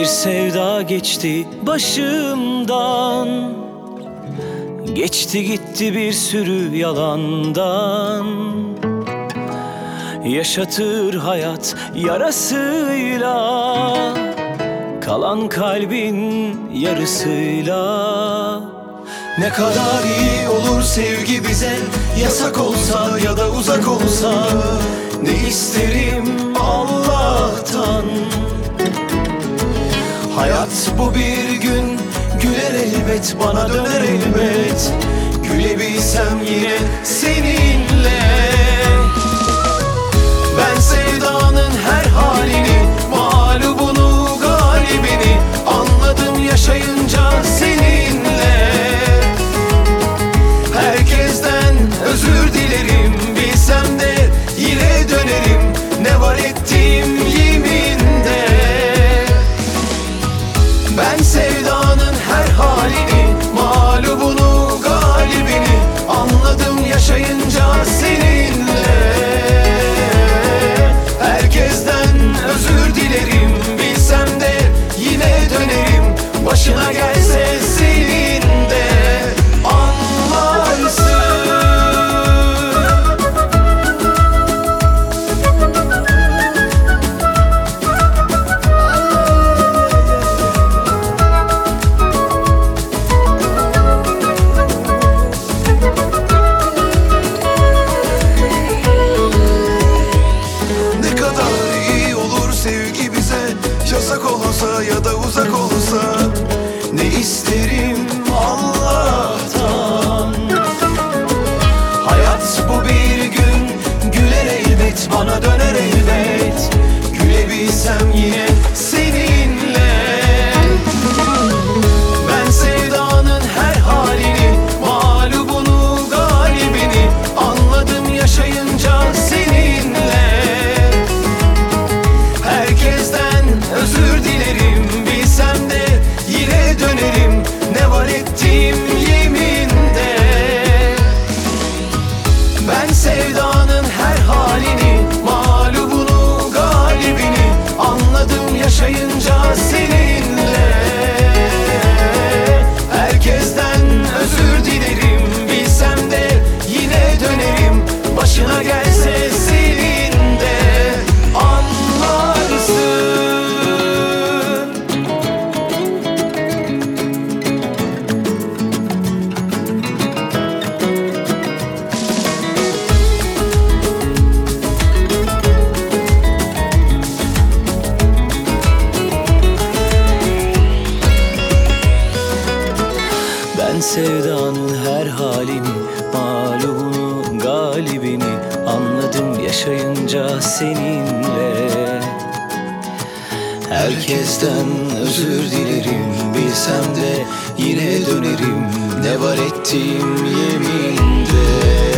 Bir sevda geçti başımdan, geçti gitti bir sürü yalandan. Yaşatır hayat yarasıyla, kalan kalbin yarısıyla. Ne kadar iyi olur sevgi bize, yasak olsa ya da uzak olsa. Ne isterim Allah'tan. Hayat bu bir gün, güler elbet, bana döner elbet. Gülebilsem yine seninle. Ben sevdanın her halini, mağlubunu, galibini anladım yaşayınca seninle. Herkesten özür dilerim, bilsem de yine dönerim. Ne var ettiğim yeminde. Ben sevdanın her halini, mağlubunu, galibini anladım yaşayınca seninle. Herkesten özür dilerim, bilsem de yine dönerim. Başına gelse senin de anlarsın. Ne kadar iyi olur sevgi bize, yasak olsa ya da uzak olsa. Ne isterim Allah'tan. Hayat bu bir gün, güler elbet, bana döner elbet. Gülebilsem yine seninle. Ben sevdanın her halini, mağlubunu, galibini anladım yaşayınca seninle. Herkesten özür dilerim, bilsem de yine dönerim. Ne var ettiğim yeminde. Ben sevdanın her halini, mağlubunu, galibini anladım yaşayınca seninle. Herkesten özür dilerim, bilsem de yine dönerim. Başına gelse senin de anlarsın. Ben sevdanın her halini, mağlubunu, galibini anladım yaşayınca seninle. Herkesten özür dilerim, bilsem de yine dönerim. Ne var ettiğim yeminde.